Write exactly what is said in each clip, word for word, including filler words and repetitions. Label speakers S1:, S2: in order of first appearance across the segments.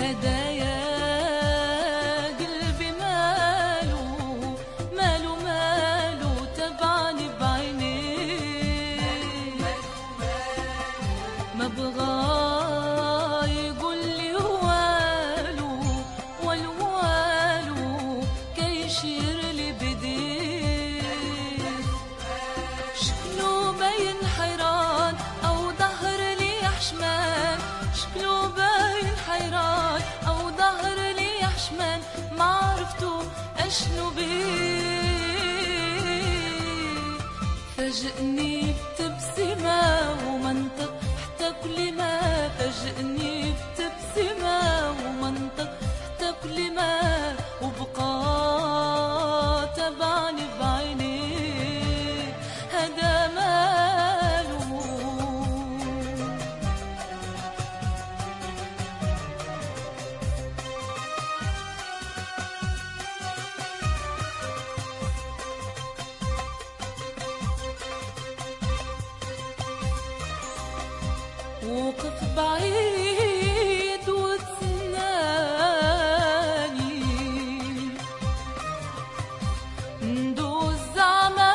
S1: هدايا قلبي ماله ماله ماله تبعني بعينيه ما بغى يقول لي والو والوالو كي يشير لي بديه شكله باين حيران أو ظهر لي حشمان شكله باين حيران أو ظهر لي حشمان ما عرفتو أشنو بيه فاجئني بتبسمة ومنطق حتى كل ما فاجئني بتبسمة ومنطق حتى كل ما وبقى تبعني بعينيه هذا ماله وقف بعيد وتسناني ندوز زعما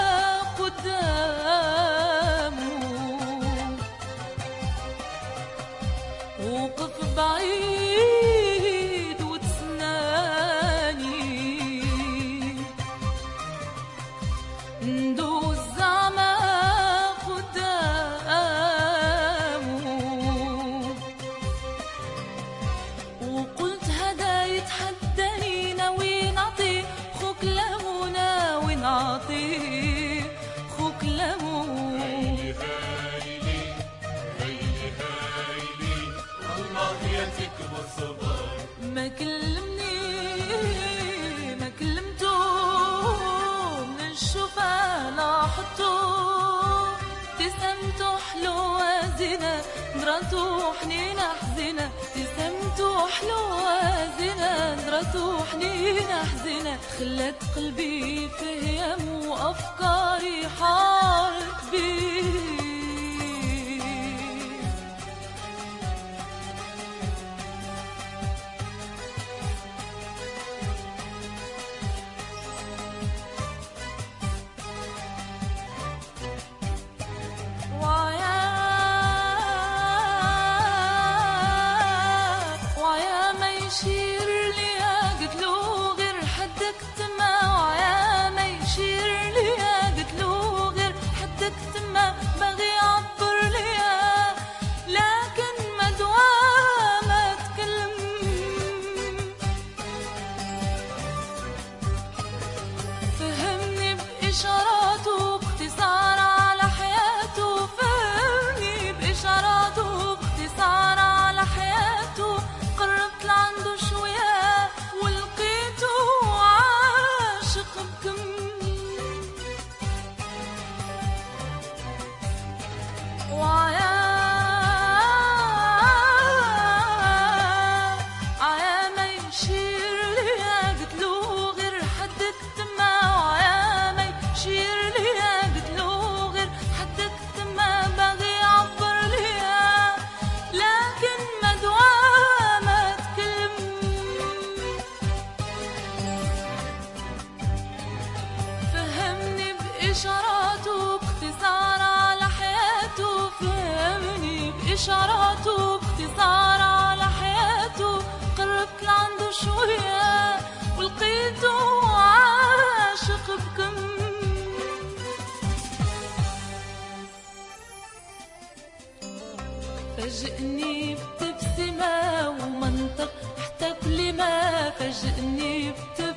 S1: قدامه وقف بعيد وتسناني ندوز زعما وقلت هذا يتحداني ناوي نعطي خوك له ناوي نعطي خوك له
S2: هايلي هايلي هايلي هايلي والله ياتك بالصبر
S1: ما كلمني ما كلمتو من الشوفة لاحظتو ابتسامته حلوة زينة نظرته حنينة حزينة ابتسامته حلوة زينة نظرته حنينة حزينة خلت قلبي فهم وأفكاري حارت بيه يشير لي قتلو غير حدك تما وعيا ما يشير لي قتلو غير حدك تما باغي يعبر ليا لكن ما دوا ما تكلم فهمني بإشاراته باختصار على حياته فهمني بإشاراته باختصار على حياته قربت لعنده شوية ولقيته عاشق بكم وعيا عيا ما يشير لي قتلو غير حدك تما وعيا ما يشير لي قتلو غير حدك تما باغي يعبر ليا لكن ما دوا بإشاراته باختصار على حياته فهمني بإشاراته باختصار على حياته قربت لعنده شوية ولقيته عاشق بكم فاجئني بتبسمة ومنطق حتى كل ما فاجئني بتبسمة